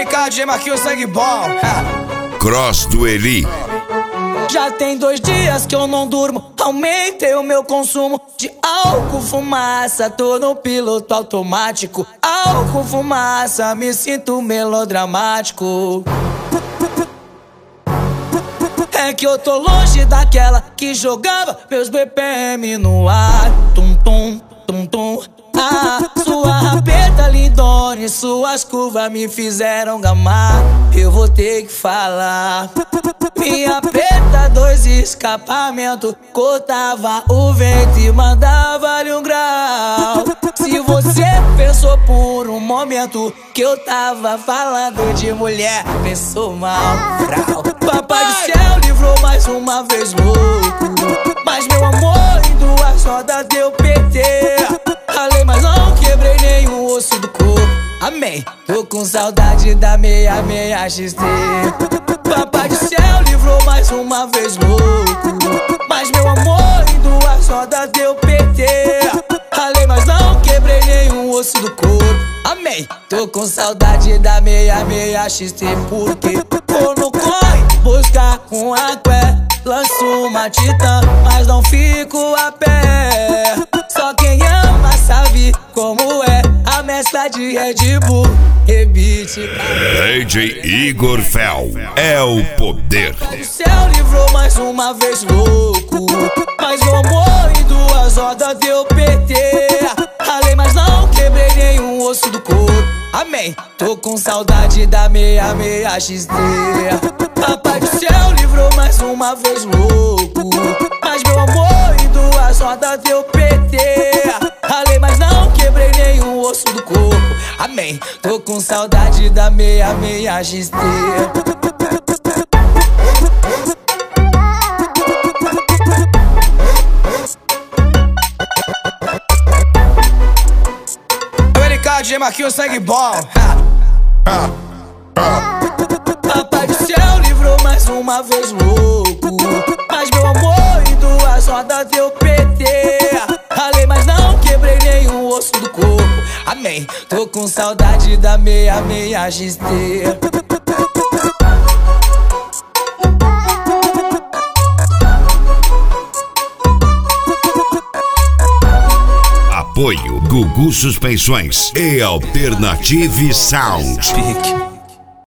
LK, DJ Marquinhos, sangue bom. Cross do Eli. Já tem 2 dias que eu não durmo. Aumentei o meu consumo de álcool, fumaça. Tô no piloto automático. Álcool, fumaça, me sinto melodramático. É que eu tô longe daquela que jogava meus BPM no ar. Tum, tum, tum, tum. Ah, sua rapeta lindona e suas curvas me fizeram gamar. Eu vou ter que falar. Minha preta, 2 escapamentos, cortava o vento e mandava-lhe 1 grau. Se você pensou por um momento que eu tava falando de mulher, pensou mal. Papai do céu livrou mais uma vez louco, mas meu amor em 2 rodas deu PT. Ralei, mas não quebrei nenhum osso do corpo. Amém. Tô com saudade da 66 XT. Papai do céu livrou mais uma vez louco, mas meu amor em 2 rodas deu PT. Ralei, mas não quebrei nenhum osso do corpo. Amém. Tô com saudade da 66 XT, porque vou no corre buscar um aqué. Lanço uma titã, mas não fico a pé. Só quem ama sabe como é a mescla de Red Bull, rebite. DJ Igor Fel é o poder. O céu livrou mais uma vez louco, mas meu amor em 2 rodas deu PT. Ralei, mas não quebrei nenhum osso do corpo. Amém. Tô com saudade da 66 XT. Papai do céu livrou mais uma vez louco, mas meu amor em 2 rodas deu PT. Ralei, mas não quebrei nenhum osso do corpo. Amém. Tô com saudade da 66 XT. LK, DJ Marquinhos, sangue bom. Papai do céu livrou mais uma vez louco, mas meu amor em 2 rodas deu PT. Ralei, mas não quebrei nenhum osso do corpo. Amém. Tô com saudade da 66 XT. Apoio Gugu Suspensões e Alternative Sound.